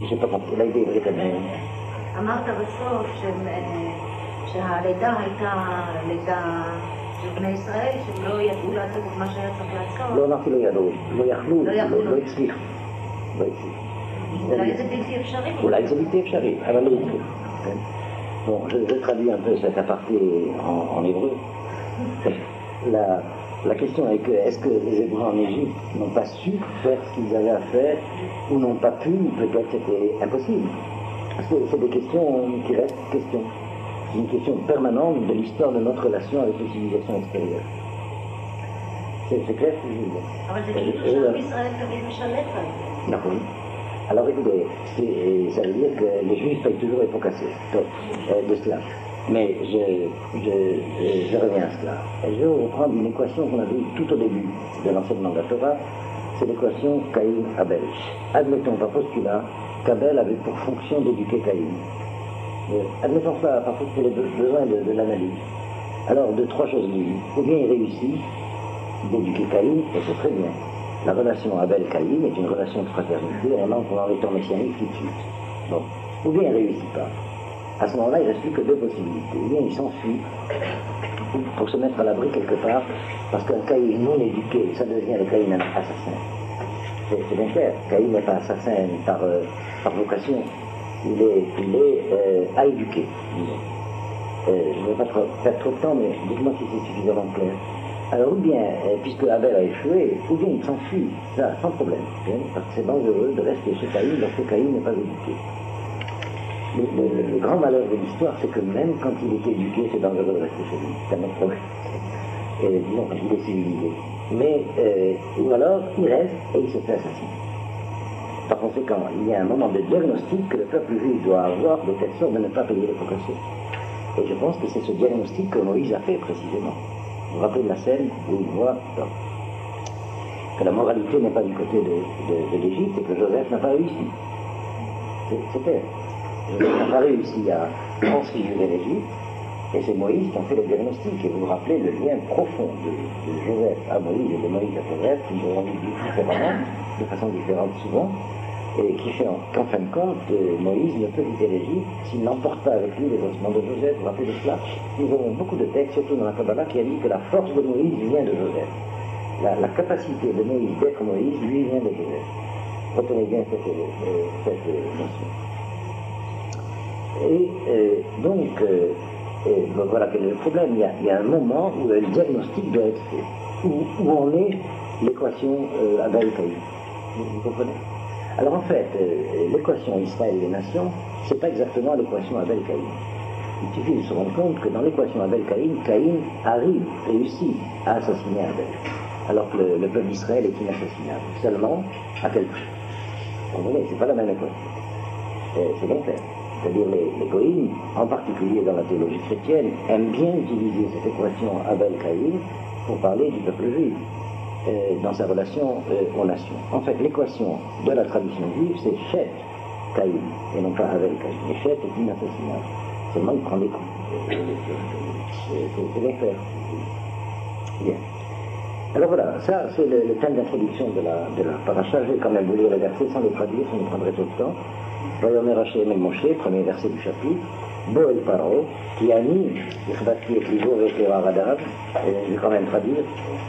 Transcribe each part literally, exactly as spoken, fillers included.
j'ai pas compris, là, il est כנראה. אמרת בסוף שהלידה הייתה לידה של בני ישראל, שהם לא ידעו לעשות את מה שהיה צריך לעשות. לא אמרתי לא ידעו, לא יכלו, לא הצליחו. לא הצליחו. אולי זה בלתי אפשרי. אולי זה בלתי אפשרי, אבל לא הצליחו. Bon, je vais traduire un peu cet aparté en, en hébreu. La, la question est que est-ce que les Hébreux en Égypte n'ont pas su faire ce qu'ils avaient à faire ou n'ont pas pu, peut-être c'était impossible. Parce que c'est des questions qui restent questions. C'est une question permanente de l'histoire de notre relation avec les civilisations extérieures. C'est, c'est clair ce que je veux dire. אבל זה כאילו שעם ישראל תמיד משלט על זה. נכון. Alors écoutez, c'est, ça veut dire que les Juifs payent toujours les pots cassés, donc, euh, de cela. Mais je, je, je reviens à cela. Et je vais vous reprendre une équation qu'on a vue tout au début de l'enseignement de la Torah, c'est l'équation Caïn-Abel. Admettons par postulat qu'Abel avait pour fonction d'éduquer Caïn. Euh, admettons ça par pour les besoins de, de l'analyse. Alors, de trois choses l'une. Ou bien il réussit d'éduquer Caïn, et c'est très bien. La relation Abel-Caïn est une relation de fraternité, on entre dans les temps messianiques tout de suite. Bon. Ou bien il ne réussit pas. À ce moment-là, il ne reste plus que deux possibilités. Ou bien il s'enfuit pour se mettre à l'abri quelque part, parce qu'un Caïn non éduqué, ça devient le Caïn assassin. C'est, c'est bien clair. Caïn n'est pas assassin par, euh, par vocation. Il est, il est euh, à éduquer, disons. Euh, je ne vais pas trop, perdre trop de temps, mais dites-moi si c'est suffisamment clair. Alors, ou bien, euh, puisque Abel a échoué, ou bien il s'enfuit, ça, sans problème, hein, parce que c'est dangereux de rester chez Caïn lorsque Caïn n'est pas éduqué. Le, le, le grand malheur de l'histoire, c'est que même quand il est éduqué, c'est dangereux de rester chez lui. C'est un autre problème. Et, disons, quand il est civilisé. Mais, euh, ou alors, il reste et il se fait assassiner. Par conséquent, il y a un moment de diagnostic que le peuple juif doit avoir de telle sorte de ne pas payer les pots cassés. Et je pense que c'est ce diagnostic que Moïse a fait précisément. Vous vous rappelez de la scène où il voit non, que la moralité n'est pas du côté de, de, de l'Égypte et que Joseph n'a pas réussi. C'est, c'est clair. Joseph n'a pas réussi à transfigurer l'Égypte et c'est Moïse qui en fait le diagnostic. Et vous vous rappelez le lien profond de, de Joseph à Moïse et de Moïse à Joseph qui nous ont dit différemment, de façon différente souvent, et qui fait en, qu'en fin de compte, euh, Moïse ne peut quitter l'Égypte s'il n'emporte pas avec lui les ossements de Joseph. Vous vous rappelez de cela? Nous avons beaucoup de textes, surtout dans la Kabbalah, qui a dit que la force de Moïse vient de Joseph. La, la capacité de Moïse d'être Moïse, lui, vient de Joseph. Retenez bien cette, euh, cette euh, notion. Et euh, donc, euh, euh, bon, voilà quel est le problème. Il y a, il y a un moment où le diagnostic doit être fait, où, où en est l'équation euh, Abel-Caïn. Vous, vous comprenez? Alors en fait, euh, l'équation Israël et les nations, c'est pas exactement l'équation Abel-Caïn. Il suffit de se rendre compte que dans l'équation Abel-Caïn, Caïn arrive, réussit à assassiner Abel, alors que le, le peuple d'Israël est inassassinable. Seulement, à quel prix? Vous comprenez, c'est pas la même équation. C'est, c'est bien clair. C'est-à-dire les, les goïms, en particulier dans la théologie chrétienne, aiment bien utiliser cette équation Abel-Caïn pour parler du peuple juif. Euh, dans sa relation euh, aux nations. En fait, l'équation de la tradition juive, c'est Chet Caïn, et non pas Abel Caïn. Et Chet est inassassinable. Seulement, il prend des coups. Euh, c'est, c'est bien clair. Bien. Alors voilà, ça, c'est le, le thème d'introduction de la, de la paracha. Je vais quand même vous lire les versets sans les traduire, ça nous prendrait tout le temps. Vayomer Hashem el Moshe, premier verset du chapitre. Bo el Paro, qui a mis, Ichbati et Livo avec les Varadav, je vais quand même traduire,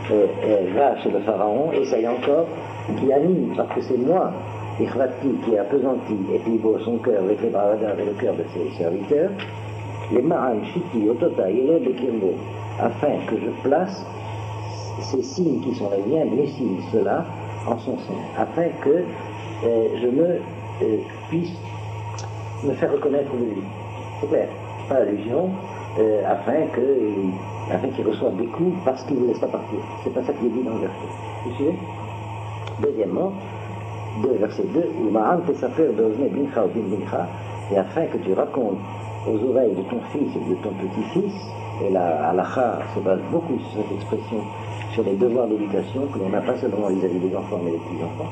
va chez le Pharaon, et ça y est encore, qui a mis, parce que c'est moi, Ichbati, qui a pesanti et Livo son cœur avec les Varadav et le cœur de ses serviteurs, les Ma'an, Shiti, Otota, Yeled et Kirbo, afin que je place ces signes qui sont les miens, mes signes, ceux-là, en son sein, afin que euh, je me euh, puisse me faire reconnaître de lui. C'est clair, pas allusion, euh, afin que, euh, afin qu'il reçoive des coups parce qu'il ne vous laisse pas partir. C'est pas ça qui est dit dans le verset. Vous suivez? Deuxièmement, de verset deux, Ma'an fait sa frère d'Ozne Bincha ou Bincha, et afin que tu racontes aux oreilles de ton fils et de ton petit-fils, et la halakha se base beaucoup sur cette expression, sur les devoirs d'éducation que l'on n'a pas seulement vis-à-vis des enfants mais des petits-enfants.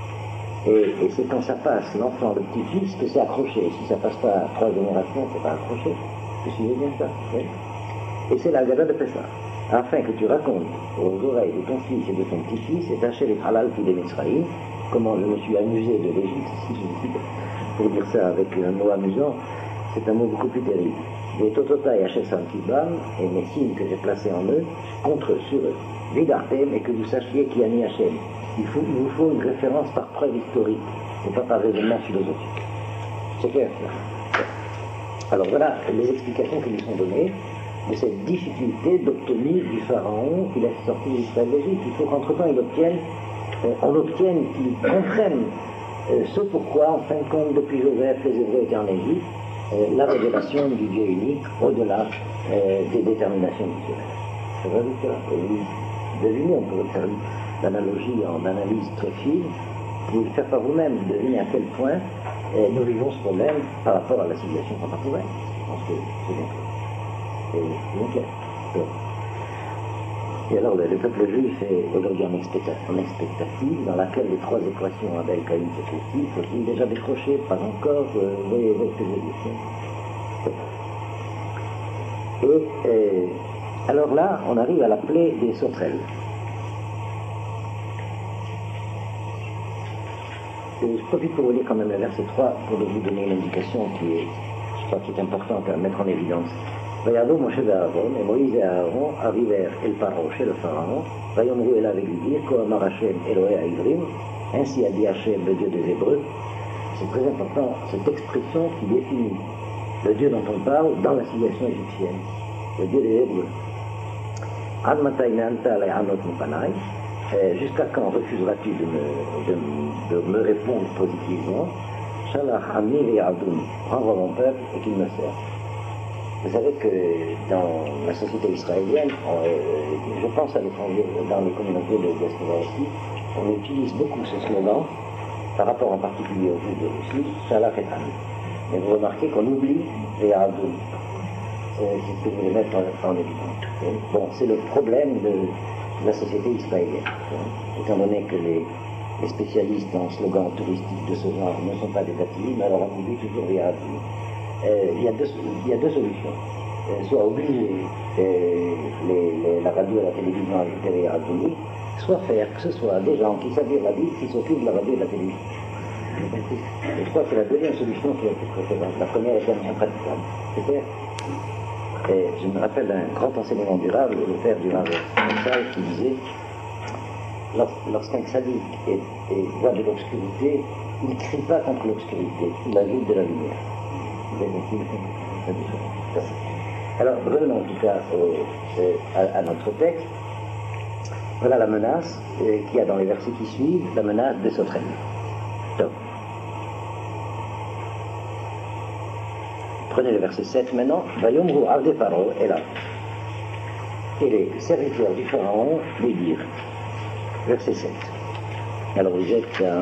Et, et c'est quand ça passe, l'enfant, le petit-fils, que c'est accroché. Si ça passe pas à trois générations, c'est pas accroché. Vous suivez bien ça, oui? Et c'est la Gada de Pessah. Afin que tu racontes aux oreilles de ton fils et de ton petit-fils, et tâcher les halal qui des Mitzraïm, comment je me suis amusé de l'Égypte, si je dis, pour dire ça avec un mot amusant, c'est un mot beaucoup plus terrible. Les Totota et Hachesam Kibam, et mes signes que j'ai placés en eux, contre eux, sur eux. Vidartem, et que vous sachiez qui a mis Hachem. Il, faut, il vous faut une référence par preuve historique, et pas par raisonnement philosophique. C'est clair, ça. Alors voilà les explications qui nous sont données de cette difficulté d'obtenir du pharaon qu'il a sorti d'Israël d'Égypte. Il faut qu'entre-temps il obtienne, euh, on obtienne qu'il comprenne euh, ce pourquoi, en fin de compte, depuis Joseph, les Hébreux étaient en Égypte, euh, la révélation du Dieu unique au-delà euh, des déterminations culturelles. Ça va vite, là. Et vous devinez, on pourrait faire l'analogie en analyse très fine, vous le faire par vous-même, devinez à quel point euh, nous vivons ce problème par rapport à la civilisation contemporaine. Je pense que c'est bien clair. C'est bien clair. Bon. Et alors, le, le peuple juif est aujourd'hui en, expecta en expectative, dans laquelle les trois équations Abel, Caïn, faut-il, faut-il déjà décrocher, pas encore, euh, vous voyez ce que je veux dire. Et euh, alors là, on arrive à la plaie des sauterelles. Et je profite pour vous lire quand même le verset trois pour vous donner une indication qui est, je crois, qui est importante à mettre en évidence. Vayardo Moshe et Aaron, et Moïse et Aaron arrivèrent El Paro chez le Pharaon, Vayomru Elav et lui dire, Kohamar Hashem Elohe Haïvrim, ainsi a dit Hashem, le Dieu des Hébreux. C'est très important, cette expression qui définit le Dieu dont on parle dans la civilisation égyptienne, le Dieu des Hébreux. Ad Matai Me'anta Le'anot Mupanai, jusqu'à quand refuseras-tu de me, de, de me répondre positivement? Shalach Amir et Adoum, renvoie mon peuple et qu'il me serve. Vous savez que dans la société israélienne, on, euh, je pense à l'étranger, dans les communautés de diaspora aussi, on utilise beaucoup ce slogan, par rapport en particulier aux Juifs de Russie, Shalach et Ami. Mais vous remarquez qu'on oublie les Adoum. C'est ce que je voulais mettre en, en évidence. Bon, c'est le problème de la société israélienne. Étant donné que les, les spécialistes en slogans touristiques de ce genre ne sont pas des athées, mais alors on oublie toujours les Adoum. Euh, il, y a deux, il y a deux solutions. Euh, soit obliger euh, les, les, la radio et la télévision à ajouter les Adoum, soit faire que ce soit des gens qui savent lire la Bible qui s'occupent de la radio et de la télévision. Et je crois que c'est la deuxième solution qui est la plus préférable. La première est impraticable. C'est clair. Et je me rappelle d'un grand enseignement durable, le père du Rav Messal, qui disait lorsqu'un tzaddik voit de l'obscurité, il ne crie pas contre l'obscurité, il ajoute de la lumière. Alors, revenons en tout cas au, à, à notre texte. Voilà la menace euh, qu'il y a dans les versets qui suivent, la menace des sauterelles. Donc, prenez le verset sept maintenant. Vayomru Avde Pharaon est là. Et les serviteurs du Pharaon lui dirent. Verset sept. Alors vous êtes à,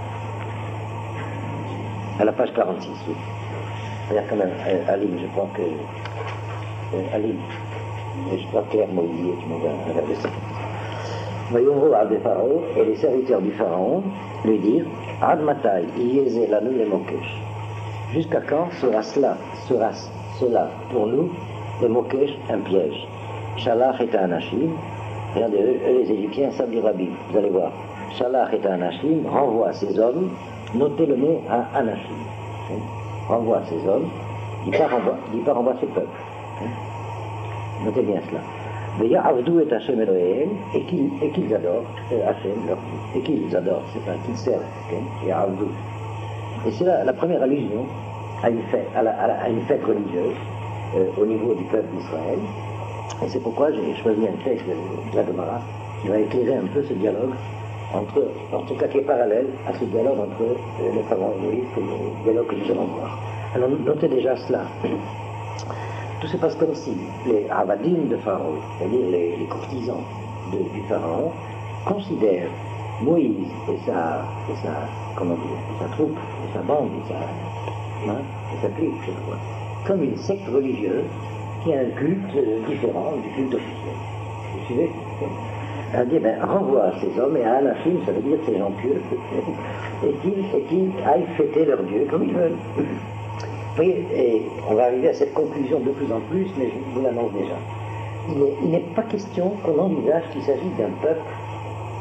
à la page quarante-six. Oui. C'est-à-dire quand même, euh, Aline, je crois que. Euh, Aline, je crois que Claire Moïse, tu m'envoies un verset sept. Vayomru Avde Pharaon et les serviteurs du Pharaon lui dirent Ad Matai Yézé Lanu le Mokesh. Jusqu'à quand sera cela, sera cela pour nous, le Mokesh, un piège? Shalach et Anashim, regardez, eux, eux les Égyptiens savent du Rabbi, vous allez voir. Shalach et Anashim renvoie ces hommes, notez le mot à Anashim. Hein, renvoie ces hommes, dit pas renvoie, dit pas renvoie ces peuples. Hein, notez bien cela. Veya Avdou et Hashem Elohem, et qu'ils et qu'ils adorent euh, Hashem, leur et qu'ils adorent, c'est pas qu'ils servent, et Avdou. Et c'est la, la première allusion à une fête, à la, à la, à une fête religieuse euh, au niveau du peuple d'Israël. Et c'est pourquoi j'ai choisi un texte de, de la Gemara qui va éclairer un peu ce dialogue, entre, en tout cas qui est parallèle à ce dialogue entre euh, le pharaon et Moïse, le dialogue que nous allons voir. Alors notez déjà cela. Tout se passe comme si les Avadim de Pharaon, c'est-à-dire les, les courtisans de, du Pharaon, considèrent Moïse et sa, et sa, comment dire, et sa troupe, et sa bande, et sa, hein, et sa clique, je crois, comme une secte religieuse qui a un culte euh, différent du culte officiel. Vous suivez? Elle dit, ben, renvoie ces hommes et à Anachim, ça veut dire ces gens pieux, et qu'ils et qu'ils aillent fêter leur Dieu comme ils veulent. Vous voyez, et on va arriver à cette conclusion de plus en plus, mais je vous l'annonce déjà. Il n'est pas question qu'on envisage qu'il s'agit d'un peuple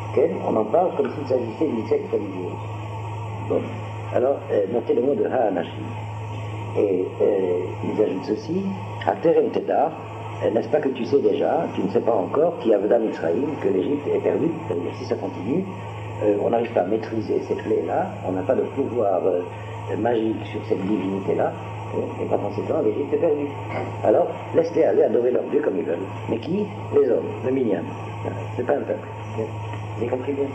Okay? On en parle comme s'il s'agissait d'une secte religieuse. Bon. Alors, euh, notez le mot de Ha'anashim. Et euh, ils ajoutent ceci, Aterem Teda, n'est-ce pas que tu sais déjà, tu ne sais pas encore, qui Avdam Israël, que l'Égypte est perdue, c'est-à-dire si ça continue, euh, on n'arrive pas à maîtriser ces clés-là, on n'a pas de pouvoir euh, magique sur cette divinité-là, et par conséquent, l'Égypte est perdue. Alors, laisse-les aller adorer leur Dieu comme ils veulent. Mais qui? Les hommes, le minyan. C'est pas un peuple. Vous avez compris bien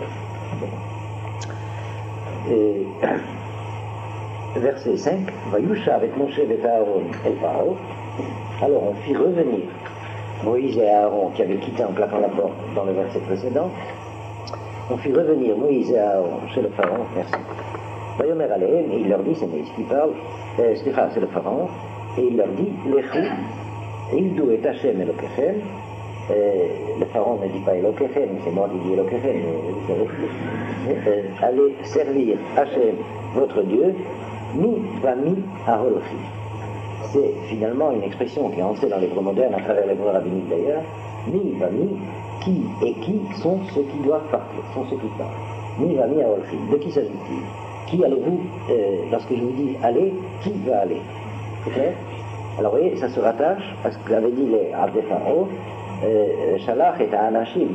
ça? Et, verset cinq, Vayusha avec Moshe et Aaron et Pharaon. Alors on fit revenir Moïse et Aaron qui avaient quitté en claquant la porte dans le verset précédent. On fit revenir Moïse et Aaron chez le Pharaon, merci. Vayomer Alehem, et il leur dit, c'est Moïse qui parle, euh, c'est le Pharaon, et il leur dit, Lechu, Ildu et Hachem Elokechem. Euh, le Pharaon ne dit pas Elokechem, c'est moi qui dis Elokechem, vous savez. Euh, allez servir Hachem, votre Dieu, Mi Vami Aholchi. C'est finalement une expression qui est entrée dans l'hébreu moderne à travers l'hébreu rabbinique d'ailleurs. Mi Vami, qui et qui sont ceux qui doivent partir, sont ceux qui partent. Mi Vami Aholchi. De qui s'agit-il? Qui allez-vous, euh, lorsque je vous dis allez, qui va aller? C'est clair? Alors vous voyez, ça se rattache à ce qu'avaient dit les Abdé Pharaon, Shalach et Anashim.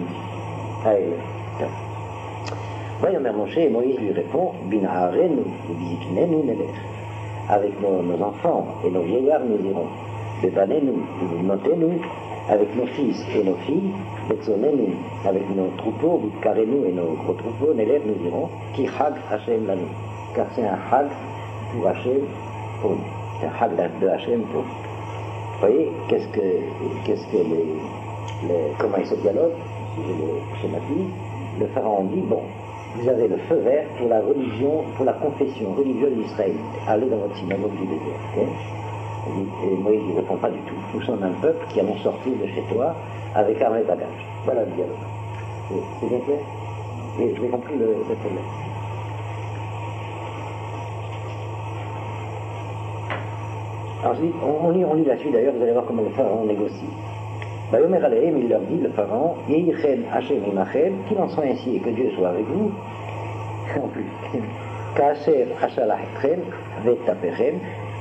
Vayomer Moshe, et Moïse lui répond, Bin Haarenu, Bizikinenu Nelech. Avec nos, nos enfants et nos vieillards nous irons. Bebanenu, notez-nous, avec nos fils et nos filles, Betzonenu, avec nos troupeaux, Bitkarenu et nos gros troupeaux, Nelech nous irons, Ki Hag Hashem Lanu. Car c'est un Hag pour Hashem, pour nous. C'est un Hag de Hashem pour nous. Vous voyez, qu'est-ce que, qu'est-ce que les, les, comment ils se dialoguent, si je le schématise, le Pharaon dit, bon, vous avez le feu vert pour la religion, pour la confession religieuse d'Israël. Allez dans votre synagogue du désert. Okay? Et Moïse ne répond pas du tout. Nous sommes un peuple qui allons sortir de chez toi avec armes et bagages. Voilà le dialogue. C'est, c'est bien clair? Vous avez compris le, le problème? Ensuite, on, on, lit, on lit la suite d'ailleurs, vous allez voir comment le Pharaon négocie. Vayomer Alehem, il leur dit, le Pharaon, Yeichem Hashem Imachem, qu'il en soit ainsi et que Dieu soit avec vous. En plus, Ka'asher Hashalachem Vetapechem,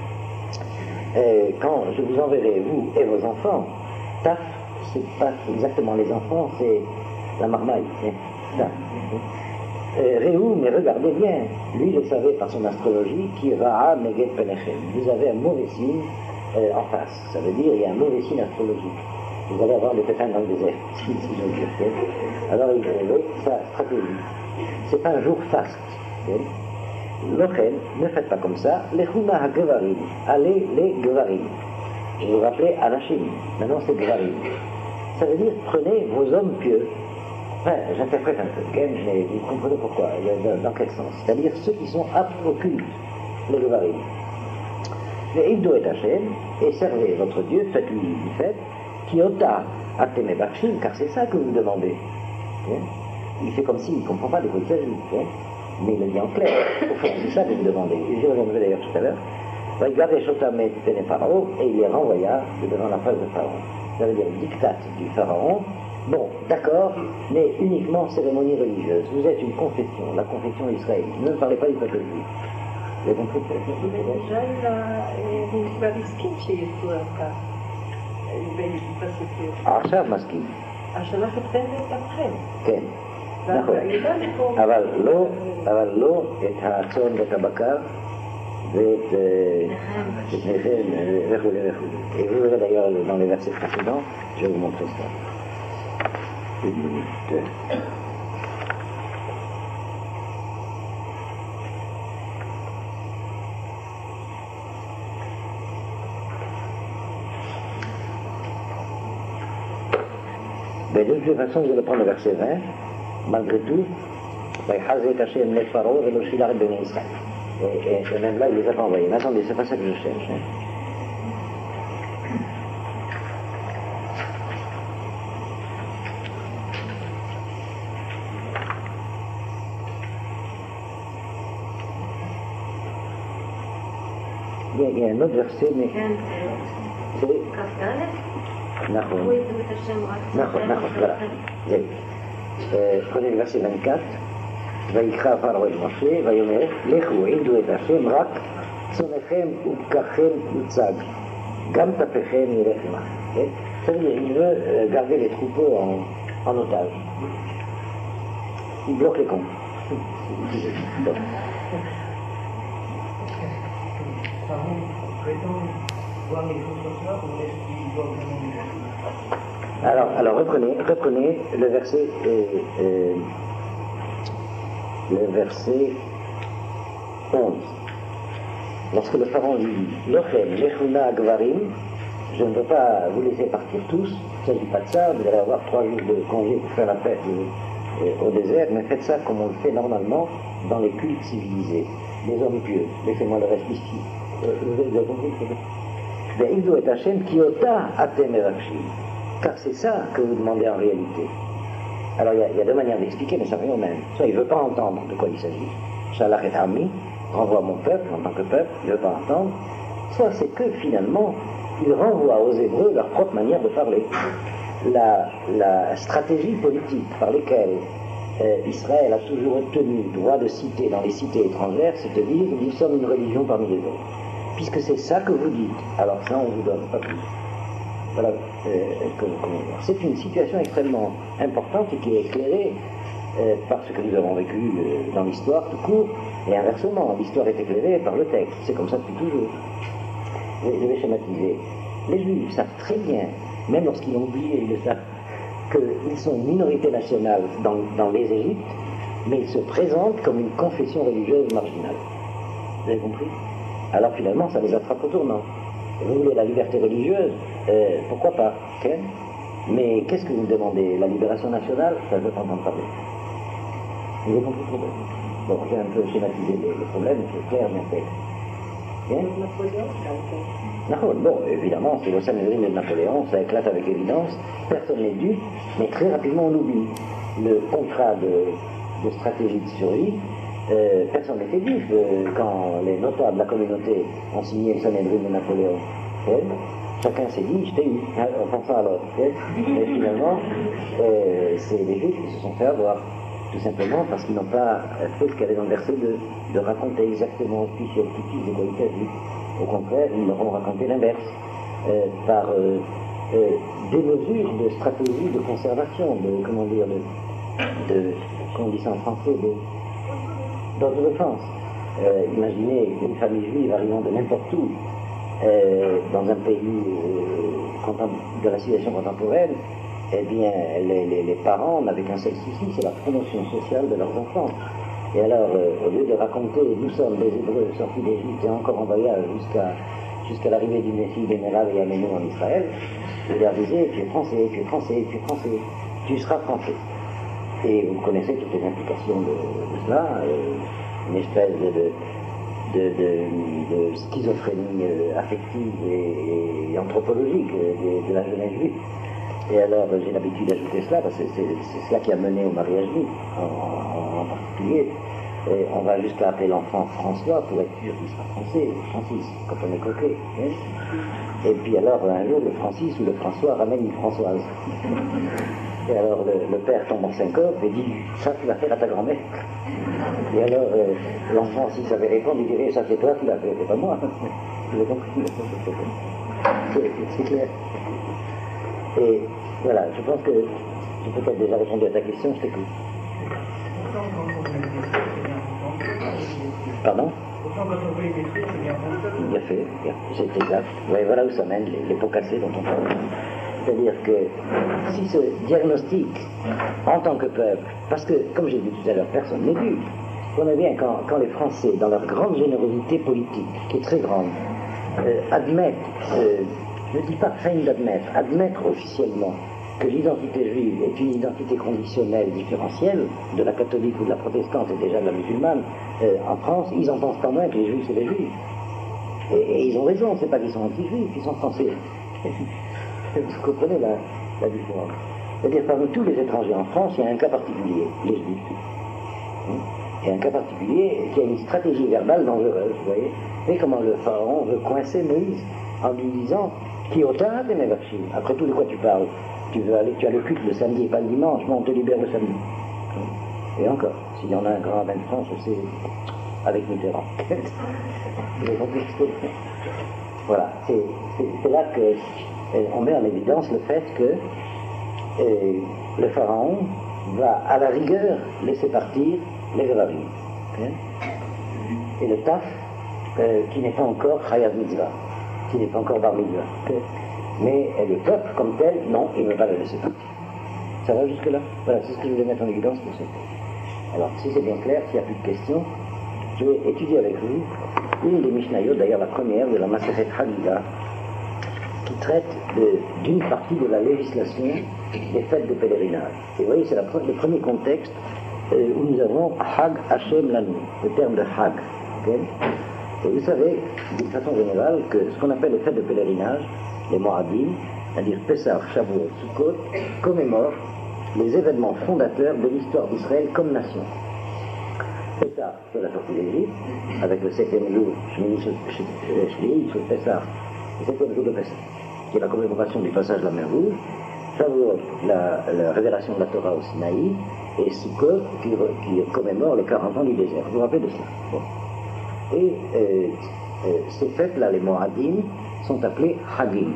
quand je vous enverrai, vous et vos enfants, Taf, c'est pas exactement les enfants, c'est la marmaille. Taf. Réhou, mais regardez bien, lui le savait par son astrologie, qui Ra'a Neged Penechem. Vous avez un mauvais signe euh, en face, ça veut dire il y a un mauvais signe astrologique. Vous allez avoir des pépins dans le désert, si je veux dire. Alors il révèle sa stratégie. C'est pas un jour faste. L'Ochen, ne faites pas comme ça. Les Huna HaGevarim, allez les Gevarim. Vous vous rappelez Anashim, maintenant c'est Gevarim. Ça veut dire prenez vos hommes pieux. Enfin, j'interprète un peu, okay, mais vous comprenez pourquoi, dans quel sens. C'est-à-dire ceux qui sont aptes au culte, les Gevarim. Les Ibdo et Hachem, et servez votre Dieu, faites-lui une fête. Kiota Ateme Bakshim, car c'est ça que vous demandez. Okay? Il fait comme s'il ne comprend pas de quoi il s'agit, okay? Mais il le dit en clair. Au fond, c'est ça que vous demandez. Et j'y reviendrai d'ailleurs tout à l'heure. Vaïgare Shotamet Tene Pharaon, et il les renvoya devant la face de Pharaon. Ça veut dire le diktat du Pharaon. Bon, d'accord, mais uniquement cérémonie religieuse. Vous êtes une confession, la confession d'Israël. Ne parlez pas du peuple juif. Vous avez compris ce que c'est? déjà, il a הסכים שיצאו כך. עכשיו מסכים. השנה שתכן להתאבחן. כן, נכון. אבל לא, אבל לא את הצאן ואת הבקר ואת פניכם וכו' וכו'. Et vous verrez d'ailleurs dans les versets précédents, je vais vous montrer ça. Une minute. Mais de toute façon, vous allez prendre le verset vingt, malgré tout, et, et même là, il les a pas envoyés. Mais attendez, c'est pas ça que je cherche. Hein. Il y a, il y a un autre verset, mais... C'est... נכון, נכון, נכון, voilà. Euh, prenez le verset vingt-quatre. ויקרא פרעה אל משה ויאמר לכו עבדו את השם רק צונכם ובקרכם יוצג גם טפכם ילך עמך. C'est-à-dire il veut euh, garder les troupeaux en, en otage. Il bloque les comptes. Alors, alors reprenez, reprenez le verset, euh, euh, le verset onze. Lorsque le pharaon lui dit Lochem, Lechuna Gvarim, je ne veux pas vous laisser partir tous, il ne s'agit pas de ça, vous allez avoir trois jours de congé pour faire la fête euh, au désert, mais faites ça comme on le fait normalement dans les cultes civilisés. Les hommes pieux, laissez-moi le reste ici. Euh, vous avez compris? Il doit être Hachem qui ota atem erachim. Car c'est ça que vous demandez en réalité. Alors il y, y a deux manières d'expliquer, mais ça revient au même. Soit il ne veut pas entendre de quoi il s'agit. Shalach et Ami, renvoie mon peuple en tant que peuple, il ne veut pas entendre. Soit c'est que finalement, il renvoie aux Hébreux leur propre manière de parler. La, la stratégie politique par laquelle euh, Israël a toujours obtenu droit de cité dans les cités étrangères, c'est de dire nous sommes une religion parmi les autres. Puisque c'est ça que vous dites, alors ça on vous donne, pas plus. Voilà, euh, c'est une situation extrêmement importante et qui est éclairée euh, par ce que nous avons vécu euh, dans l'histoire tout court, et inversement, l'histoire est éclairée par le texte, c'est comme ça depuis toujours. Je, je vais schématiser. Les Juifs savent très bien, même lorsqu'ils ont oublié, ils le savent, qu'ils sont une minorité nationale dans, dans les Égyptes, mais ils se présentent comme une confession religieuse marginale. Vous avez compris? Alors finalement, ça les attrape au tournant. Vous voulez la liberté religieuse, euh, pourquoi pas, okay? Mais qu'est-ce que vous demandez? La libération nationale? Ça ne veut pas entendre parler. Vous avez compris le problème? Bon, j'ai un peu schématisé le, le problème, c'est clair, bien fait. Bien? Bon, évidemment, c'est le Sanhédrin de Napoléon, ça éclate avec évidence, personne n'est dupe, mais très rapidement on oublie. Le contrat de, de stratégie de survie, Euh, personne n'était dupe euh, quand les notables de la communauté ont signé le Sanhédrin de Napoléon. Ouais. Chacun s'est dit, je t'ai eu, hein, en pensant à l'autre. Ouais. Et finalement, euh, c'est les Juifs qui se sont fait avoir, tout simplement parce qu'ils n'ont pas fait ce qu'il y avait dans le verset de, de raconter exactement qui c'est qui de quoi il s'agit. Au contraire, ils leur ont raconté l'inverse, euh, par euh, euh, des mesures de stratégie de conservation, de, comment dire, de, de comment on dit ça en français, de d'autodéfense. Euh, imaginez une famille juive arrivant de n'importe où euh, dans un pays euh, de la civilisation contemporaine, eh bien les, les, les parents n'avaient qu'un seul souci, c'est la promotion sociale de leurs enfants. Et alors, euh, au lieu de raconter nous sommes des Hébreux sortis d'Égypte et encore en voyage jusqu'à jusqu'à l'arrivée du Messie Bénéral et Aménou en Israël, ils leur disaient tu es français, tu es français, tu es français, tu seras français. Et vous connaissez toutes les implications de, de cela, euh, une espèce de, de, de, de, de schizophrénie euh, affective et, et anthropologique de, de la jeunesse juive. Et alors j'ai l'habitude d'ajouter cela, parce que c'est, c'est cela qui a mené au mariage juif, en, en, en particulier. Et on va jusqu'à appeler l'enfant François pour être sûr qu'il sera français, Francis, quand on est coquet. Hein. Et puis alors un jour le Francis ou le François ramène une Françoise. Et alors le, le père tombe en syncope et dit ça tu vas faire à ta grand-mère. Et alors euh, l'enfant s'il savait répondre il dirait ça c'est toi qui l'as fait, c'est pas moi. Vous avez compris? C'est, c'est clair. Et voilà, je pense que j'ai peut-être déjà répondu à ta question, je t'écoute. Pardon? Bien fait, bien, c'est exact. Ouais, voilà où ça mène les, les pots cassés dont on parle. C'est-à-dire que si ce diagnostic en tant que peuple, parce que, comme j'ai dit tout à l'heure, personne n'est dupe. On a bien quand, quand les Français, dans leur grande générosité politique, qui est très grande, euh, admettent, euh, je ne dis pas feignent d'admettre, admettre officiellement que l'identité juive est une identité conditionnelle différentielle de la catholique ou de la protestante et déjà de la musulmane, euh, en France, ils en pensent pas moins que les juifs c'est les juifs. Et, et ils ont raison, c'est pas qu'ils sont anti-juifs, ils sont français. Vous comprenez la, la différence? C'est-à-dire, parmi tous les étrangers en France, il y a un cas particulier, les juifs. Il y a un cas particulier qui a une stratégie verbale dangereuse, vous voyez. Et comment le pharaon veut coincer Moïse en lui disant Qui autant des Mevarchim. Après tout, de quoi tu parles? Tu veux aller, tu as le culte le samedi et pas le dimanche, mais on te libère le samedi. Et encore, s'il y en a un grand à vingt francs, je sais, avec Mitterrand. Voilà, c'est, c'est, c'est là qu'on met en évidence le fait que euh, le pharaon va à la rigueur laisser partir les Gravim. Okay? Et le Taf, euh, qui n'est pas encore Chayav Mitzvah, qui n'est pas encore Bar Mitzvah. Okay? Mais euh, le peuple comme tel, non, il ne veut pas le laisser partir. Ça va jusque-là? Voilà, c'est ce que je voulais mettre en évidence pour ça. Alors, si c'est bien clair, s'il n'y a plus de questions, je vais étudier avec vous une des Mishnayot, d'ailleurs la première de la Masechet Hagida, qui traite de, d'une partie de la législation des fêtes de pèlerinage. Et vous voyez, c'est la, le premier contexte euh, où nous avons Hag Hashem Lanu, le terme de Hag. Okay? Et vous savez, d'une façon générale, que ce qu'on appelle les fêtes de pèlerinage, les Moadim, c'est-à-dire Pessah, Shavuot, Sukkot, commémorent les événements fondateurs de l'histoire d'Israël comme nation. Pessah, c'est la sortie d'Égypte, avec le septième jour, Shmini Shel Pessah, le septième jour de Pessah, qui est la commémoration du passage de la mer Rouge, Shavuot, la, la révélation de la Torah au Sinaï, et Sukkot, qui, qui commémore les quarante ans du désert. Vous vous rappelez de cela? Bon. Et euh, euh, ces fêtes-là, les Moadim, sont appelées Hagim.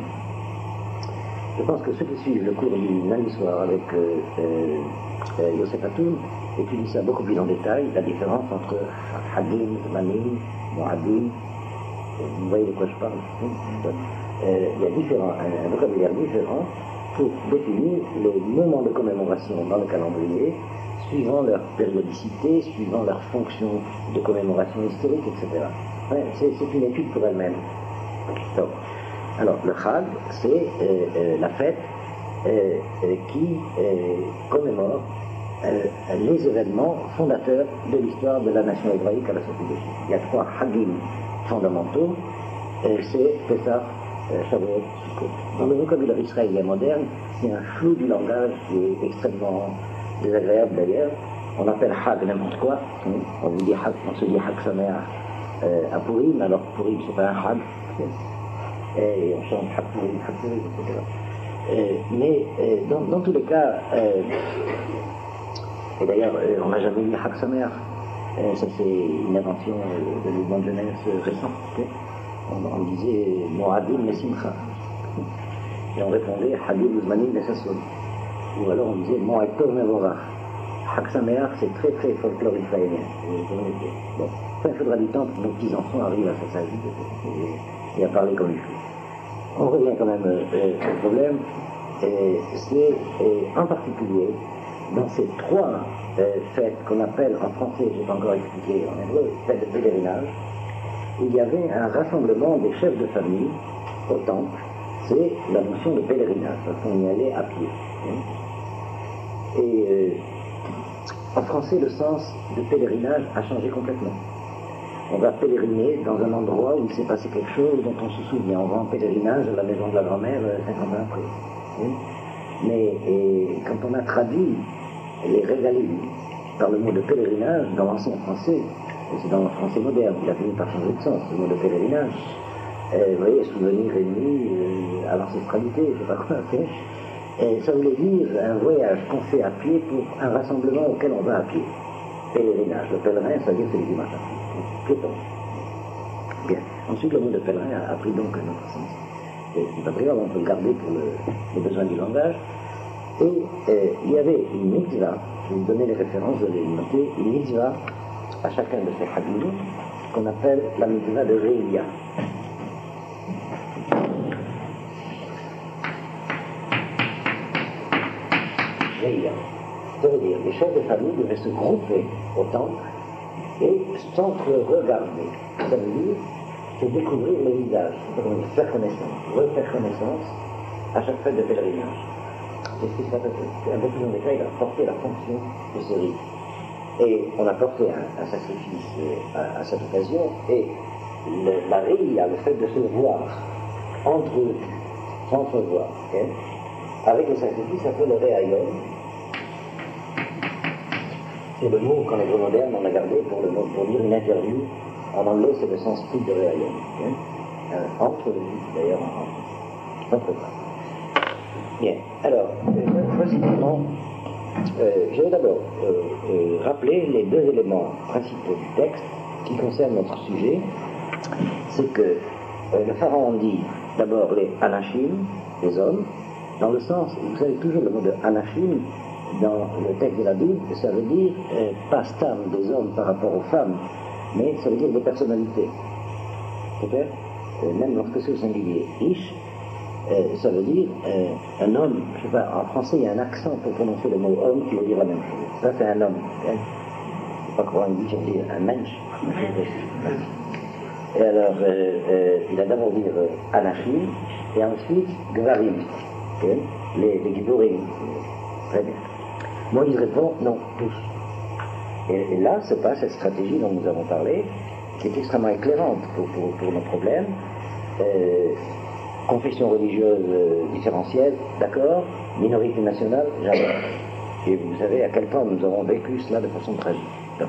Je pense que ceux qui suivent le cours du lundi soir avec euh, euh, Yosef Atoun étudient ça beaucoup plus en détail, la différence entre Hagim, Zmanim, Moadim. Vous voyez de quoi je parle? euh, Il y a différents, un, un vocabulaire différent pour définir les moments de commémoration dans le calendrier, suivant leur périodicité, suivant leur fonction de commémoration historique, et cetera. Ouais, c'est, c'est une étude pour elle-même. Donc, alors, le Chag, c'est euh, euh, la fête euh, euh, qui euh, commémore euh, les événements fondateurs de l'histoire de la nation hébraïque à la sortie d'Égypte. Il y a trois Hagim fondamentaux, euh, c'est Pessah, euh, Shavuot, Sukkot. Dans le vocabulaire israélien moderne, il y a un flou du langage qui est extrêmement désagréable d'ailleurs. On appelle Hag n'importe quoi. On, vous dit Hag, on se dit Hag Sameach euh, à Purim, alors Purim c'est pas un Hag. Et on chante Hag Purim, Hag Purim, et cetera. Euh, mais euh, dans, dans tous les cas, euh, et d'ailleurs euh, on n'a jamais dit Hag Sameach. Euh, ça c'est une invention euh, de mouvement de jeunesse euh, récent. Okay? On, on disait Moadim Mesimcha. Et on répondait Hagim Uzmanim Mesason. Ou alors on disait Moed Tov Mevorach. Hag Sameach, c'est très très folklore israélien. Bon, enfin, il faudra du temps pour que nos petits-enfants arrivent à faire sa vie et, et à parler comme il faut. On revient quand même euh, euh, au problème. Et c'est et en particulier dans ces trois euh, fêtes qu'on appelle en français, je n'ai pas encore expliqué en hébreu, fêtes de pèlerinage, il y avait un rassemblement des chefs de famille au temple. C'est la notion de pèlerinage, parce qu'on y allait à pied. Hein. Et euh, en français, le sens de pèlerinage a changé complètement. On va pèleriner dans un endroit où il s'est passé quelque chose dont on se souvient. On va en pèlerinage à la maison de la grand-mère cinquante ans après. Hein. Mais et, quand on a traduit les régalim par le mot de pèlerinage dans l'ancien français, et c'est dans le français moderne qu'il a fini par changer de sens, le mot de pèlerinage. Euh, vous voyez, souvenir réuni euh, à l'ancestralité, je ne sais pas quoi faire. Et ça voulait dire un voyage qu'on fait à pied pour un rassemblement auquel on va à pied. Pèlerinage. Le pèlerin, ça veut dire celui qui marche à pied. Piéton. Bien. Ensuite, le mot de pèlerin a, a pris donc un autre sens. Et c'est pas très grave, on peut le garder pour le, les besoins du langage. Et euh, il y avait une mitzvah, je vais vous donner les références, je vais les noter, une mitzvah à chacun de ces hagim qu'on appelle la mitzvah de Réia. Ça veut dire, les chefs de famille devaient se grouper au temple et s'entre-regarder. Ça veut dire se découvrir le visage, faire connaissance, refaire connaissance à chaque fête de pèlerinage. C'est ce qui s'appelle un peu plus en détail, il a porté la fonction de ce rite. Et on a porté un, un sacrifice à, à cette occasion, et le, la réia, le fait de se voir entre eux, s'entrevoir, okay, avec le sacrifice, ça s'appelle le réaïon. C'est le mot qu'en hébreu moderne on a gardé pour, le mot, pour dire une interview. En anglais, c'est le sens strict de réaïon. Okay. Euh, entre eux, d'ailleurs, en, Comprenez. Bien. Alors, euh, voici comment. Euh, je vais d'abord euh, euh, rappeler les deux éléments principaux du texte qui concernent notre sujet. C'est que euh, le pharaon dit d'abord les anachim, les hommes, dans le sens, vous savez toujours le mot de anachim, dans le texte de la Bible, ça veut dire euh, pas stam des hommes par rapport aux femmes, mais ça veut dire des personnalités. C'est clair ? euh, Même lorsque c'est au singulier. Ish, euh, ça veut dire euh, un homme. Je sais pas, en français il y a un accent pour prononcer le mot homme qui veut dire la même chose. Ça c'est un homme. Hein. Je sais pas comment il dit, je veux dire un mensch. Et alors, euh, euh, il a d'abord dit euh, anachim, et ensuite gvarim, okay? les, les giborim. Très bien. Moïse répond non, tous. Et, et là se passe cette stratégie dont nous avons parlé, qui est extrêmement éclairante pour, pour, pour nos problèmes. Euh, confession religieuse euh, différentielle, d'accord, minorité nationale, jamais. Et vous savez à quel point nous avons vécu cela de façon tragique. Donc,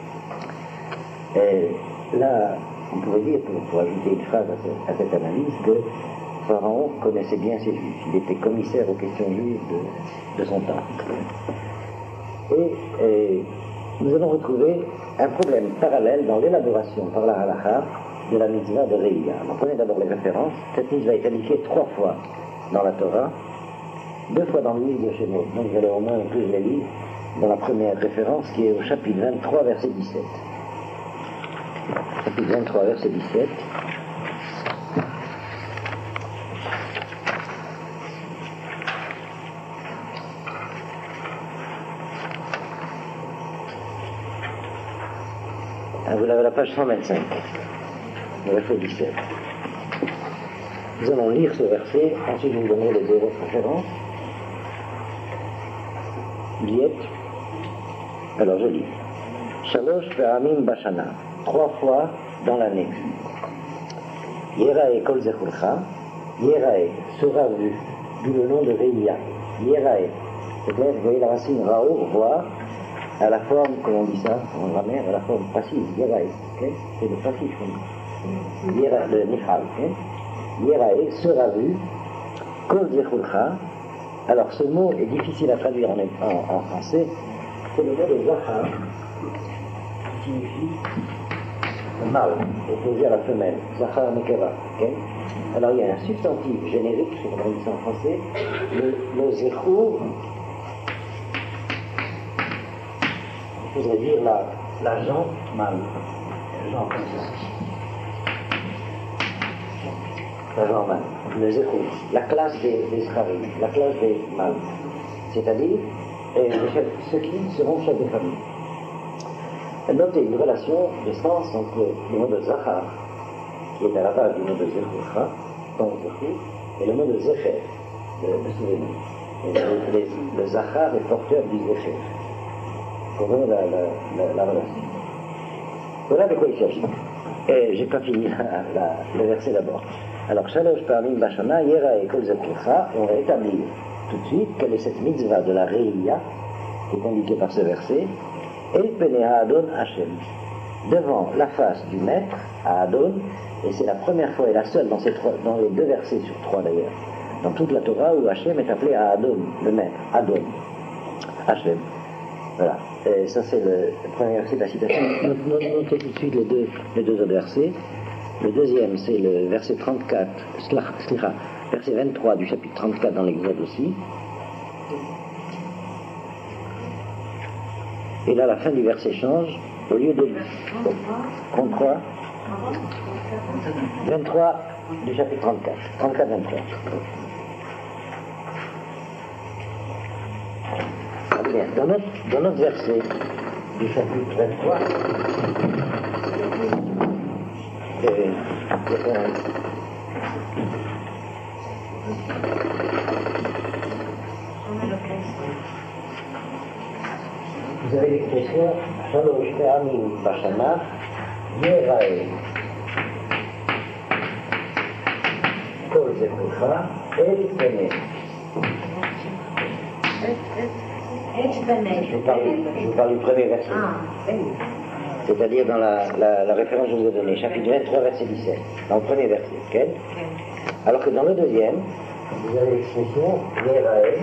et là, on pourrait dire, pour, pour ajouter une phrase à, ce, à cette analyse, que Pharaon connaissait bien ses juifs. Il était commissaire aux questions juives de, de son temps. Et, et nous allons retrouver un problème parallèle dans l'élaboration par la halakha de la mitzvah de Reïa. On connaît d'abord les références. Cette mitzvah est indiquée trois fois dans la Torah, deux fois dans le livre de Shemot. Donc vous allez au moins inclure les livres dans la première référence qui est au chapitre vingt-trois, verset dix-sept. Chapitre vingt-trois, verset dix-sept. Ah, vous l'avez à la page cent vingt-cinq, le verset dix-sept. Nous allons lire ce verset, ensuite je vous donnerai les deux autres références. Diète. Alors je lis. Shalosh pe'amim bashana. Trois fois dans l'année. Yerae kol zechulcha. Yerae sera vu, d'où le nom de Reïa. Yerae. C'est clair, vous voyez la racine rao, voir, à la forme, comme on dit ça, en grammaire, à la forme passive. Yerae. Okay? C'est le passif qu'on dit. Yerae, le nifal. Okay? Yerae sera vu, kol zechulcha. Alors ce mot est difficile à traduire en, en, en français. C'est le mot de zahar, qui signifie mâle, opposé à la femelle, zahar nekeva. Okay? Alors il y a un substantif générique, je sais comment on dit ça en français, le, le zechur, il faudrait dire la, la jante mâle, la jante comme ceci. La jante mâle, le zechur, la classe des, des scharim, la classe des mâles, c'est-à-dire et ceux qui seront chefs de famille. Notez une relation de sens entre le mot de Zahar, qui est à la base du mot de Zechurcha, donc Zechur, et le mot de Zecher, de, de souvenir. Le, le, le Zahar est porteur du Zecher. Vous comprenez la, la, la, la relation. Voilà de quoi il s'agit. Et j'ai pas fini la, la, le verset d'abord. Alors, Shalosh Pa'amim Bashana, Yera et Kol Zechurcha, on va établir tout de suite quelle est cette mitzvah de la Reïa, qui est indiquée par ce verset. El Pene Adon Hashem, devant la face du maître, à Adon, et c'est la première fois et la seule dans, ces trois, dans les deux versets sur trois d'ailleurs, dans toute la Torah où Hashem est appelé à Adon, le maître, Adon, Hashem. Voilà, et ça c'est le, le premier verset de la citation. Notez tout de suite les deux, les deux autres versets. Le deuxième c'est le verset trente-quatre, Slicha, verset vingt-trois du chapitre trente-quatre dans l'Exode aussi. Et là, la fin du verset change. Au lieu de trente-trois, vingt-trois du chapitre trente-quatre. trente-quatre vingt-trois. Ah bien, dans notre, dans notre verset du chapitre vingt-trois, euh, euh, vous avez l'expression Shalosh Pe'amim Bashana Yerae Kol Zechurcha El Pene. Je vous parle, je vous parle du premier verset. C'est-à-dire dans la, la, la référence que je vous ai donnée, chapitre vingt-trois, verset dix-sept, dans le premier verset. Okay? Alors que dans le deuxième, vous avez l'expression Yerae,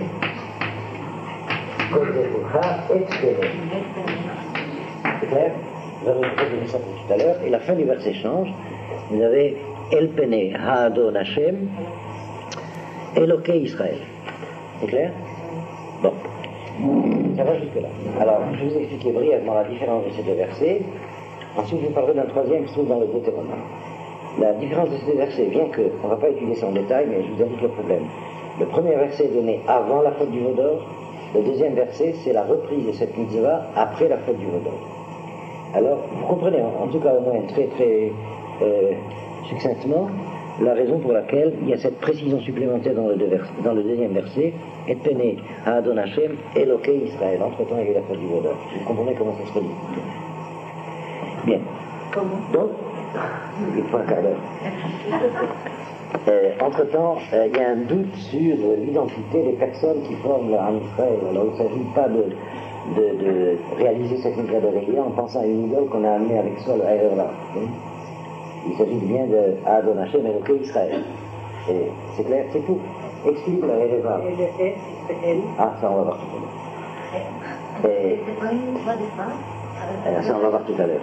Kol Zechucha, Et Pene. C'est clair? Vous avez proposé ça tout à l'heure, et la fin du verset change. Vous avez El Pene, Ha'adon Hashem, Elokei Israël. C'est clair? Bon. Ça va jusque-là. Alors, je vais vous expliquer brièvement la différence de ces deux versets. Ensuite, je vous parlerai d'un troisième qui se trouve dans le Deutéronome. La différence de ces deux versets, bien que, on ne va pas étudier ça en détail, mais je vous indique le problème. Le premier verset est donné avant la faute du veau d'or. Le deuxième verset, c'est la reprise de cette mitzvah après la faute du veau d'or. Alors, vous comprenez, en tout cas au moins très très euh, succinctement, la raison pour laquelle il y a cette précision supplémentaire dans le, deux vers, dans le deuxième verset, Et Pene Ha'adon Hashem, Elokei Israël. Entre-temps, il y a eu la faute du veau d'or. Vous comprenez comment ça se relie? Bien. Comment? Donc, il faut un quart d'heure. Euh, entre-temps, euh, il y a un doute sur euh, l'identité des personnes qui forment l'Am Israël. Alors, il ne s'agit pas de, de, de réaliser cette mitzvah de Rélia en pensant à une idole qu'on a amenée avec soi le Haïrla. Il s'agit bien de Ha'adon Hashem Elokei Israël. Et c'est clair, c'est tout. Explique la Haïrla. Et le S, c'est L. Ah, ça, on va voir tout à l'heure. Et C'est pas une mitzvah de femme? euh, ça, on va voir tout à l'heure.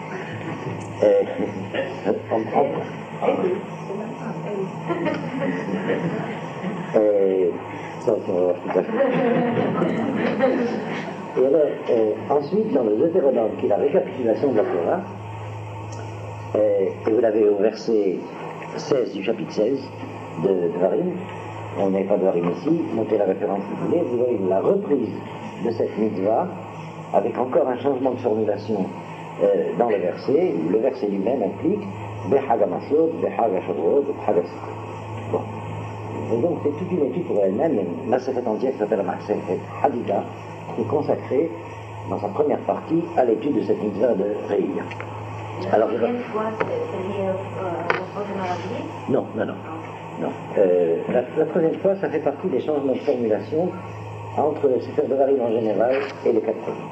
Et, on, on, Et ça, on va voir tout à fait. Et alors, euh, ensuite, dans le Deutéronome, qui est la récapitulation de la Torah, euh, et vous l'avez au verset seize du chapitre seize de Dvarim, on n'est pas Dvarim ici, notez la référence si vous voulez, vous voyez la reprise de cette mitzvah, avec encore un changement de formulation euh, dans le verset, où le verset lui-même implique Behag HaMasot, Behag HaShavuot, Behag HaSukkot. Bon. Et donc c'est toute une étude pour elle-même, il y a une Masechet entière qui s'appelle la Masechet Hadida, qui est consacrée dans sa première partie à l'étude de cette mitzvah de Réia. Alors, la deuxième fois, c'est lié au reproche de maladie? Non, non, non. non. Euh, la, la troisième fois, ça fait partie des changements de formulation entre le Sefer Devarim en général et les quatre premiers.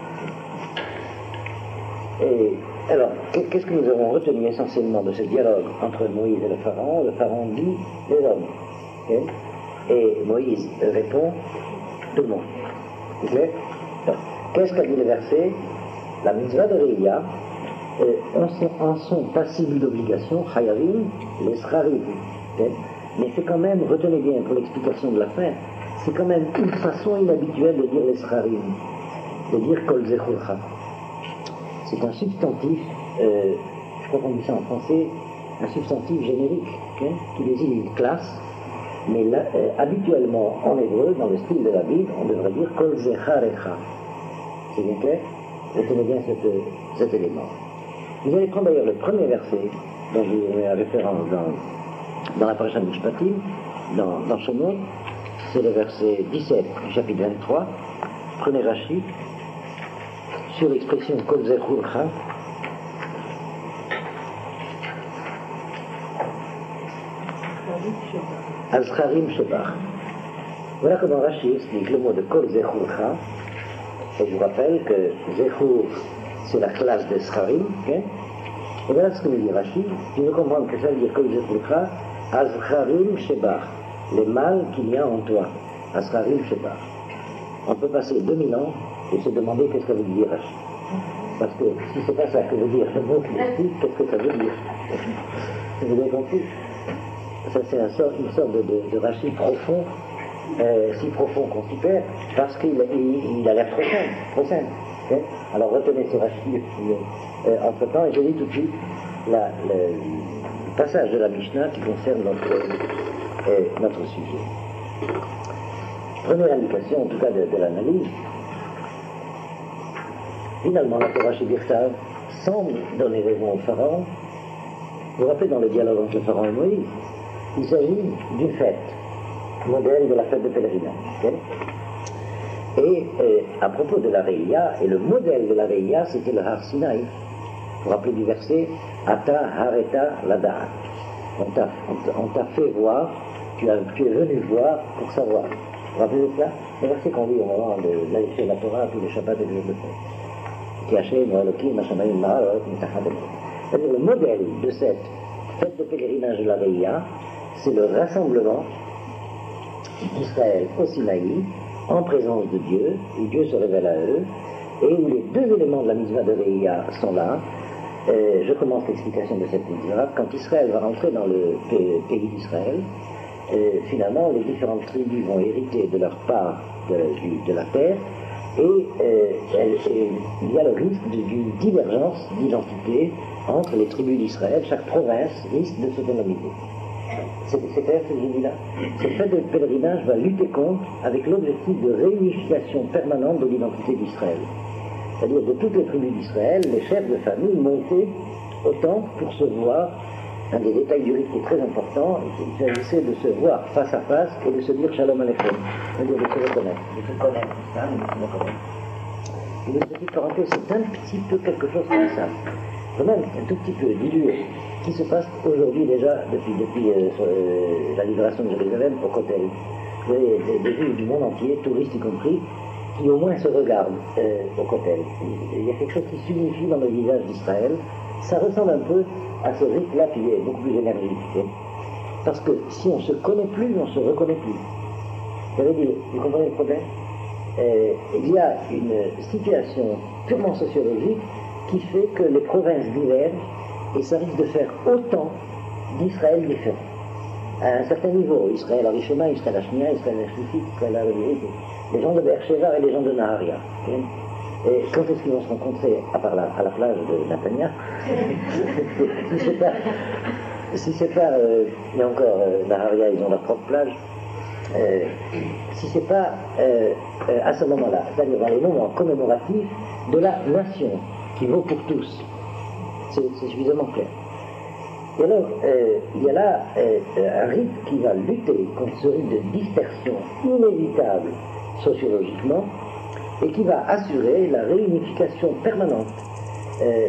Et alors, qu'est-ce que nous avons retenu essentiellement de ce dialogue entre Moïse et le Pharaon? Le Pharaon dit les hommes. Okay? Et Moïse répond tout le monde. C'est clair? Qu'est-ce qu'a dit le verset? La mitzvah de Réia, euh, en sont passibles d'obligation, Chayavim, les Srarim. Okay? Mais c'est quand même, retenez bien pour l'explication de la fin, c'est quand même une façon inhabituelle de dire les Srarim, de dire Kol Zechulcha. C'est un substantif, euh, je crois qu'on dit ça en français, un substantif générique, okay, qui désigne une classe, mais là, euh, habituellement en hébreu, dans le style de la Bible, on devrait dire Kol Zecharecha. C'est bien clair? Retenez bien cet, cet élément. Vous allez prendre d'ailleurs le premier verset, dont je vous mets la référence dans, dans la parasha Mishpatim, dans, dans Shemot, c'est le verset dix-sept du chapitre vingt-trois. Prenez Rashi, sur l'expression Kol Zechulcha. Al-Scharim Shebach. Voilà comment Rashi explique le mot de Kol Zechulcha. Et je vous rappelle que Zechur, c'est la classe des Scharim. Okay? Et voilà ce que nous dit Rashi. Tu veux comprendre que ça veut dire Kol Zechulcha, Al-Scharim Shebach. Les mâles qu'il y a en toi. Al-Scharim Shebach. On peut passer deux mille ans et se demander qu'est-ce que veut dire Rashi. Parce que si c'est pas ça que veut dire le mot qui explique, qu'est-ce que ça veut dire? Vous avez compris? Ça c'est un sort, une sorte de, de, de Rashi profond, euh, si profond qu'on s'y perd, parce qu'il il, il a l'air trop simple, trop simple. Okay? Alors retenez ce Rashi euh, entre temps, et je lis tout de suite la, le, le passage de la Mishnah qui concerne notre, euh, notre sujet. Première indication, en tout cas de, de l'analyse. Finalement, la Torah chez Birtav semble donner raison au Pharaon. Vous vous rappelez dans le dialogue entre le Pharaon et Moïse, il s'agit d'une fête, modèle de la fête de pèlerinage. Okay? Et euh, à propos de la Réia, et le modèle de la Réia, c'était le Har Sinaï. Vous vous rappelez du verset Ata Hareta Lada'at. On t'a, on t'a fait voir, tu, as, tu es venu voir pour savoir. Vous vous rappelez de cela? Le verset qu'on lit au moment de laïcher la Torah, puis le Shabbat et le jour de fête. C'est-à-dire le modèle de cette fête de pèlerinage de la Réia, c'est le rassemblement d'Israël au Sinaï, en présence de Dieu, où Dieu se révèle à eux, et où les deux éléments de la mitzvah de Réia sont là. Euh, je commence l'explication de cette mitzvah. Quand Israël va rentrer dans le pays d'Israël, euh, finalement, les différentes tribus vont hériter de leur part de, de, de la terre, et euh, elle, et il y a le risque d'une divergence d'identité entre les tribus d'Israël. Chaque province risque de s'autonomiser. C'est, c'est clair ce que je dis là? Ce fait de pèlerinage va lutter contre avec l'objectif de réunification permanente de l'identité d'Israël. C'est-à-dire de toutes les tribus d'Israël, les chefs de famille montaient au temple pour se voir. Un des détails du rite qui est très important, il s'agissait de se voir face à face et de se dire Shalom Aleichem, c'est-à-dire de se reconnaître, de se connaître, hein, de se reconnaître. Et une petite parenthèse, c'est un petit peu quelque chose comme ça, quand même un tout petit peu dilué, qui se passe aujourd'hui déjà, depuis, depuis euh, euh, la libération de Jérusalem au Kotel. Vous avez des, des Juifs du monde entier, touristes y compris, qui au moins se regardent euh, au Kotel. Il y a quelque chose qui s'unifie dans le visage d'Israël. Ça ressemble un peu à ce rite-là qui est beaucoup plus énergique. Hein. Parce que si on ne se connaît plus, on ne se reconnaît plus. Vous avez dit, vous comprenez le problème? euh, Il y a une situation purement sociologique qui fait que les provinces divergent et ça risque de faire autant d'Israël différents. À un certain niveau, Israël Arishona, Israël Hashnia, Israël Hashifit, Israël Arishit, les gens de Beersheba et les gens de Naharia. Hein. Et quand est-ce qu'ils vont se rencontrer, à part la, à la plage de Natania? Si c'est pas, si c'est pas euh, mais encore, euh, Naharia, ils ont leur propre plage, euh, si c'est pas euh, euh, à ce moment-là, c'est-à-dire dans les moments commémoratifs de la nation, qui vaut pour tous, c'est, c'est suffisamment clair. Et alors, euh, il y a là euh, un rite qui va lutter contre ce rite de dispersion inévitable sociologiquement, et qui va assurer la réunification permanente euh,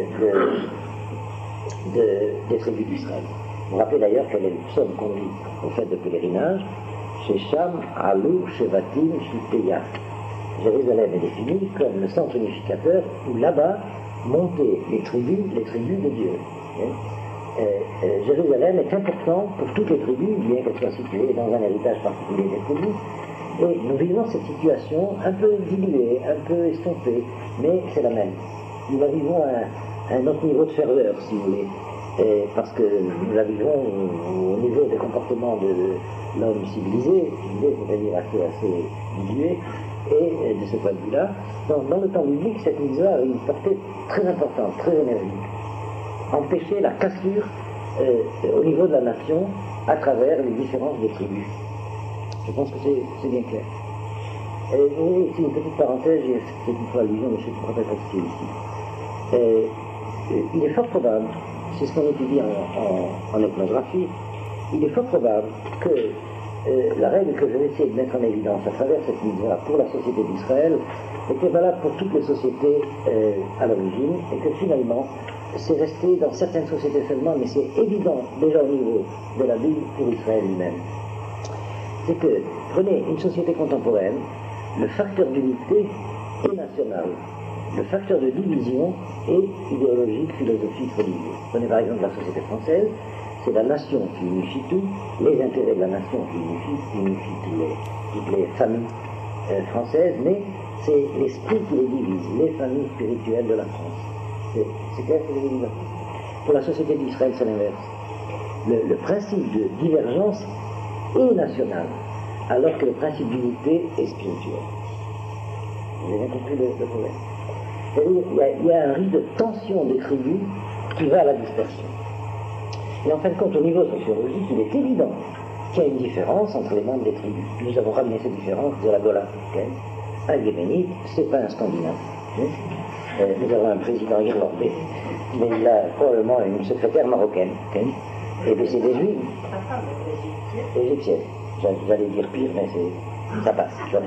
de, de, des tribus d'Israël. Vous vous rappelez d'ailleurs quel est le psaume qu'on lit au fait de pèlerinage, chez Sham, Alou, Shevatim, Shilpeya. Jérusalem est défini comme le centre unificateur où là-bas montaient les tribus, les tribus de Dieu. Euh, euh, Jérusalem est important pour toutes les tribus, bien qu'elle soit située dans un héritage particulier des tribus. Et nous vivons cette situation un peu diluée, un peu estompée, mais c'est la même. Nous la vivons à un autre niveau de ferveur, si vous voulez, et parce que nous la vivons au, au niveau des comportements de l'homme civilisé, c'est-à-dire assez, assez dilué, et de ce point de vue-là, dans, dans le temps biblique, cette mitzvah a une portée très importante, très énergique. Empêcher la cassure euh, au niveau de la nation à travers les différences des tribus. Je pense que c'est, c'est bien clair. Et vous voyez ici une petite parenthèse, j'ai fait une fois allusion, mais je ne sais pas rester ici. Et, il est fort probable, c'est ce qu'on étudie en, en, en ethnographie, il est fort probable que euh, la règle que je vais essayer de mettre en évidence à travers cette mitzvah pour la société d'Israël était valable pour toutes les sociétés euh, à l'origine, et que finalement, c'est resté dans certaines sociétés seulement, mais c'est évident déjà au niveau de la Bible pour Israël lui-même. C'est que, prenez une société contemporaine, le facteur d'unité est national. Le facteur de division est idéologique, philosophique, religieux. Prenez par exemple la société française, c'est la nation qui unifie tout, les intérêts de la nation qui unifient, qui unifient toutes les, toutes les familles euh, françaises, mais c'est l'esprit qui les divise, les familles spirituelles de la France. C'est, c'est clair que je veux dire. Pour la société d'Israël, c'est l'inverse. Le, le principe de divergence est national, alors que le principe d'unité est spirituel. Vous avez bien compris le, le problème. C'est-à-dire qu'il y a, il y a un risque de tension des tribus qui va à la dispersion. Et en fin de compte, au niveau sociologique, il est évident qu'il y a une différence entre les membres des tribus. Nous avons ramené cette différence de la Gola africaine. Un Yéménite, c'est pas un Scandinave. Hein. Euh, nous avons un président irlandais, mais il a probablement une secrétaire marocaine. Hein. Et puis c'est des Juifs. Égyptienne. J'allais dire pire, mais c'est, ça passe. Non,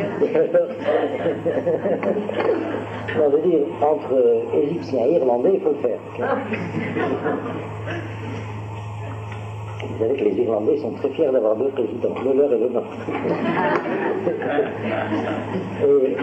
je veux dire, entre Égyptiens et Irlandais, il faut le faire. Vous savez que les Irlandais sont très fiers d'avoir deux présidents, le leur et le nôtre. et,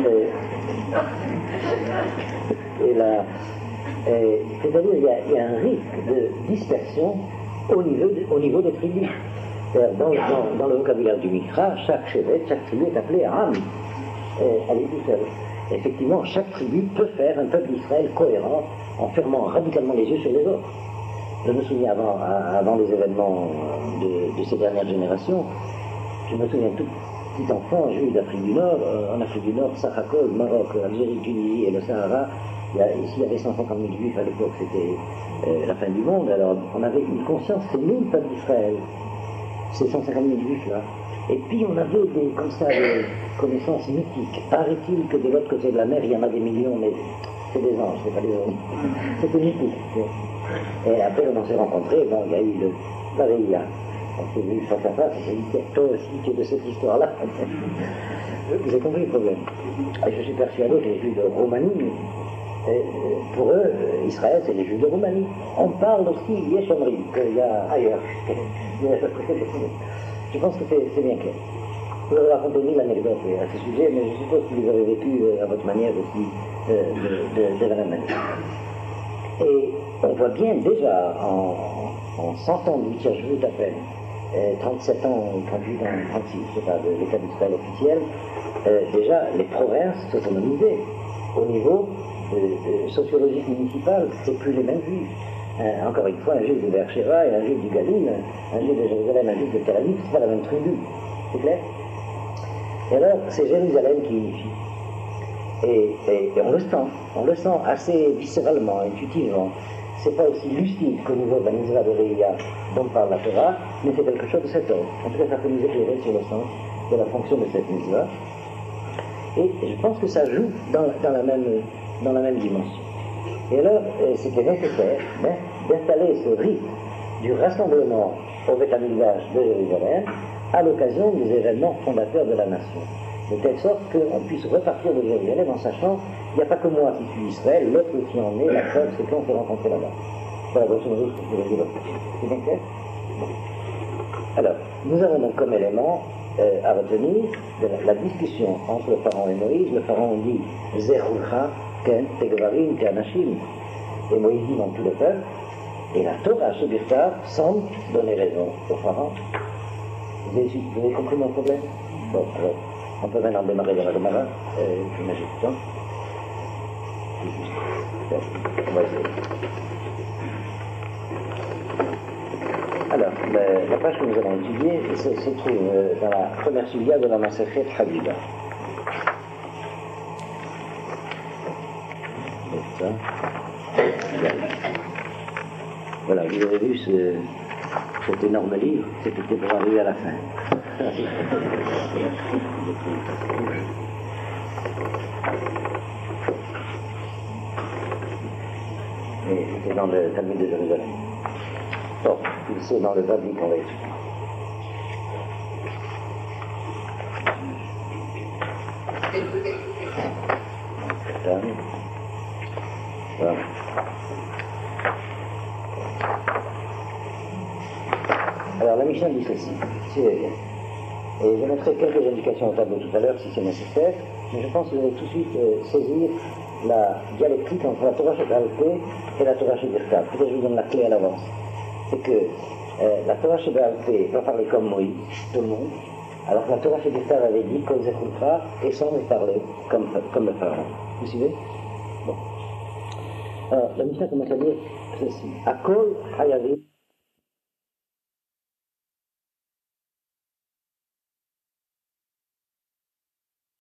et, et là, et, c'est-à-dire qu'il y, y a un risque de dispersion au niveau, de, au niveau des tribus. Dans, dans, dans le vocabulaire du Mikra, chaque chevet, chaque tribu est appelée Am. Elle est tout seule. Effectivement, chaque tribu peut faire un peuple d'Israël cohérent en fermant radicalement les yeux sur les autres. Je me souviens avant, avant les événements de, de ces dernières générations, je me souviens tout petit enfant, juif d'Afrique du Nord, en Afrique du Nord, Sarakol, Maroc, Algérie, Tunisie et le Sahara. Il y a, ici, il y avait cent cinquante mille juifs à l'époque, c'était euh, la fin du monde. Alors, on avait une conscience, c'est nous le peuple d'Israël, ces cent cinquante mille juifs-là. Et puis, on avait des, comme ça, des connaissances mythiques. Paraît-il que de l'autre côté de la mer, il y en a des millions, mais c'est des anges, c'est pas des hommes. C'était mythique. Et après, on s'est rencontrés, bon, il y a eu le Pareilla. On s'est vu face à face, et j'ai dit, toi aussi, tu es de cette histoire-là. Vous avez compris le problème. Et je suis persuadé que les juifs de Roumanie, et pour eux, Israël, c'est les juifs de Roumanie. On parle aussi, Yeshomri, qu'il y a ailleurs. Je pense que c'est bien clair. Vous avez raconté mille anecdotes à ce sujet, mais je suppose que vous avez vécu à votre manière aussi euh, de, de, de la même manière. Et on voit bien déjà, en, en cent ans de Hitchajvut à peine, euh, trente-sept ans, trente-huit ans, trente-six, je sais pas, de l'État d'Israël officiel, euh, déjà les provinces s'autonomisaient. Au niveau de, de sociologique municipal, c'est plus les mêmes juifs. Euh, encore une fois, un juif de Beersheba et un juif du Galil, un juif de Jérusalem, un juif de Tel Aviv, c'est pas la même tribu. C'est clair? Et alors, c'est Jérusalem qui unifie. Et, et, et on le sent, on le sent assez viscéralement, intuitivement. C'est pas aussi lucide qu'au niveau de la Mitzvah de Réia dont parle la Torah, mais c'est quelque chose de cet ordre. En tout cas, ça peut nous éclairer sur le sens de la fonction de cette Mitzvah. Et je pense que ça joue dans, dans, la, même, dans la même dimension. Et alors, c'était nécessaire hein, d'installer ce rite du rassemblement au Beth Amikdash de Jérusalem à l'occasion des événements fondateurs de la nation. De telle sorte qu'on puisse repartir de Jérusalem en sachant qu'il n'y a pas que moi qui suis Israël, l'autre aussi en est, la preuve c'est qu'on s'est rencontrés là-bas. Voilà, grosso modo, ce que je voulais dire. C'est bien clair? Bon. Alors, nous avons donc comme élément euh, à retenir de la, la discussion entre le pharaon et Moïse. Le pharaon dit Zerulcha, Ken, Tegvarim, Kanashim. Et Moïse dit dans tout le peuple. Et la Torah, ce Birtav, semble donner raison au pharaon. Vous avez, vous avez compris mon problème? Bon, alors. On peut maintenant démarrer dans la Gemara, euh, j'imagine. On va essayer. Alors, la, la page que nous allons étudier se, se trouve euh, dans la première sugia de la Masechet Hagiga. Voilà, vous avez vu ce, cet énorme livre, c'était pour arriver à la fin. Et c'était dans le Talmud de Jérusalem. Bon, c'est dans le Babli qu'on va étudier. Voilà. Alors la Mishnah dit ceci, suivez bien. Et je mettrai quelques indications au tableau tout à l'heure si c'est nécessaire, mais je pense que vous allez tout de suite euh, saisir la dialectique entre la Torah Sheba'al-Peh et la Torah Shebirtav. Peut-être je vous donne la clé à l'avance. C'est que euh, la Torah Sheba'al-Peh va parler comme Moïse, tout le monde, alors que la Torah Shebirtav avait dit Kol Zechulcha et sans parler comme, comme le pharaon. Vous suivez? Bon. Alors, la Mishnah commence à dire ceci. Akol Hayavim